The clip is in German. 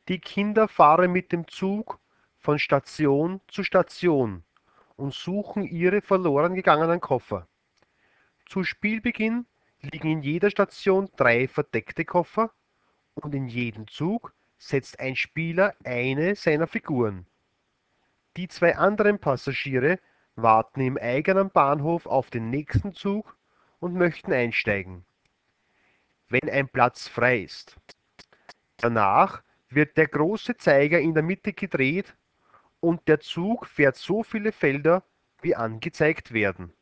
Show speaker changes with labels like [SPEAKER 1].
[SPEAKER 1] Die Kinder fahren mit dem Zug von Station zu Station und suchen ihre verloren gegangenen Koffer. Zu Spielbeginn liegen in jeder Station 3 verdeckte Koffer und in jeden Zug setzt ein Spieler eine seiner Figuren. Die zwei anderen Passagiere warten im eigenen Bahnhof auf den nächsten Zug und möchten einsteigen, wenn ein Platz frei ist. Danach wird der große Zeiger in der Mitte gedreht und der Zug fährt so viele Felder, wie angezeigt werden.